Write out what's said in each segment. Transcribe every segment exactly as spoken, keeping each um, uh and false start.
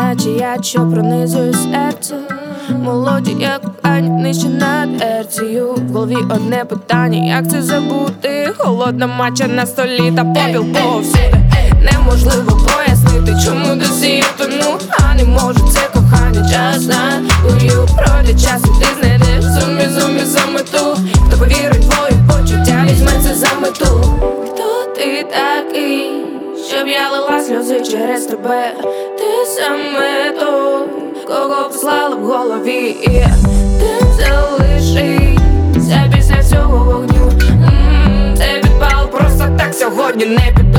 наче я, що пронизує серце. Молоді, як кохання, нижче над ерцією. В голові одне питання, як це забути? Холодна матча на столі та попіл повсюди. Неможливо пояснити, чому досі я тону, а не можу, це кохання, час на урю. Пройде час і ти знайдеш зумі, зумі за мету. Хто повірить в твої почуття, візьме це за мету. Хто ти такий, щоб я лила сльози через тебе? Ти саме той, кого послала в голові. Ти залишися після всього вогню. М-м, Це підпал, просто так сьогодні не піду.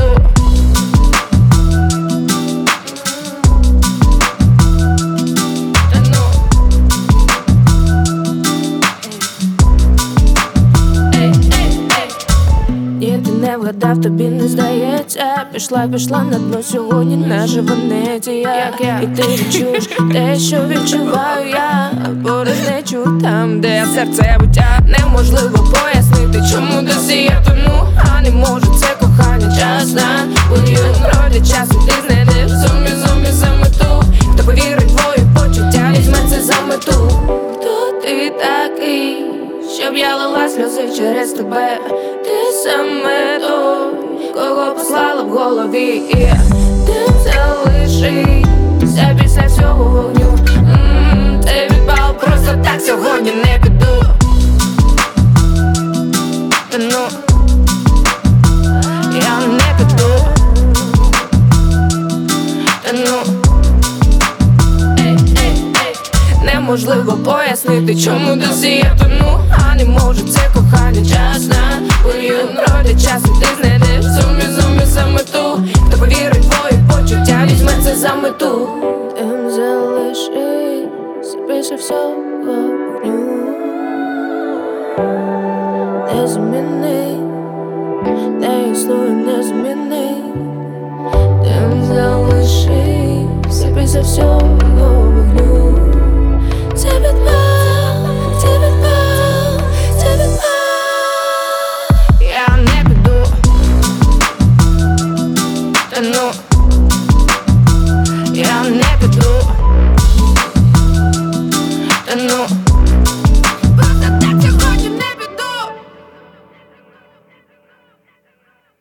Не вгадав, тобі не здається. Пішла, пішла на дно сьогодні, наживо не тія. І ти відчуєш те, що відчуваю я. Порожнечу там, де серце буття. Неможливо пояснити, чому досі я тону, а не можу, це кохання, час на урю. Пройде час і ти знайдеш зумі, зумі за мету. Хто повірить в твої почуття, візьме це за мету. Хто ти такий, щоб я лила сльози через тебе? Ти саме той, кого послала в голові. Ти залишися після всього вогню. М-м, Ти відпав, просто так сьогодні не піду. Та ну, я не піду. Та ну, ей, ей, ей. Неможливо пояснити, чому досі я тону, а не можу, це кохання, час на урю. Пройде час і ти знайдеш зумі, зумі за мету. Хто повірить в твої почуття, візьме це за мету.